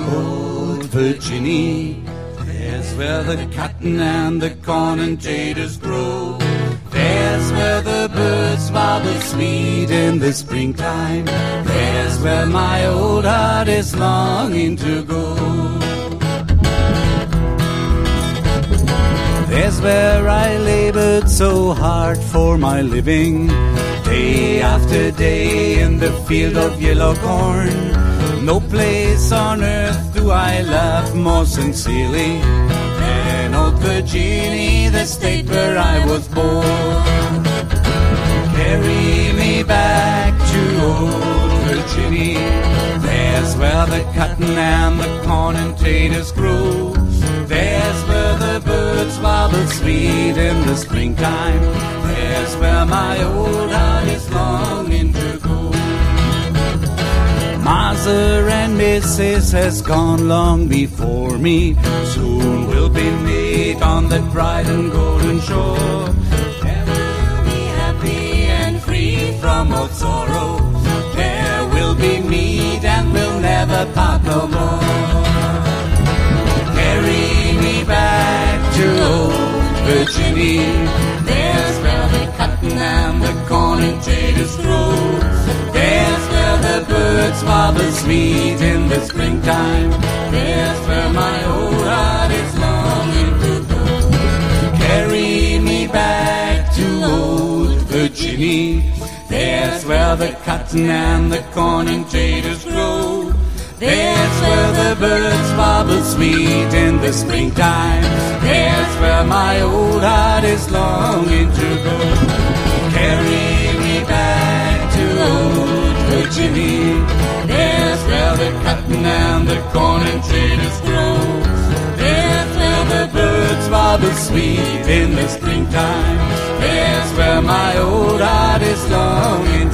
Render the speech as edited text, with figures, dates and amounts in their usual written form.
Old Virginia, there's where the cotton and the corn and taters grow. There's where the birds warble sweet in the springtime. There's where my old heart is longing to go. There's where I labored so hard for my living, day after day in the field of yellow corn. No place on earth do I love more sincerely than old Virginia, the state where I was born. Carry me back to old Virginia. There's where the cotton and the corn and taters grow. There's where the birds warble sweet in the springtime. There's where my old heart is longing to go. Mother and Mrs. has gone long before me. Soon we'll be meet on that bright and golden shore. There we'll be happy and free from all sorrow. There will be meat and we'll never part no more. Carry me back to old Virginia. There's where the cotton and the corn and taters grow. There's where the birds warble sweet in the springtime. There's where my old heart is longing to go. Carry me back to old Virginia. There's where the cotton and the corn and taters grow. There's where the birds warble sweet in the springtime. There's where my old heart is longing to go. Carry me back to old Virginia. There's where the cotton and the corn and taters grow. There's where the birds warble sweet in the springtime. There's where my old heart is longing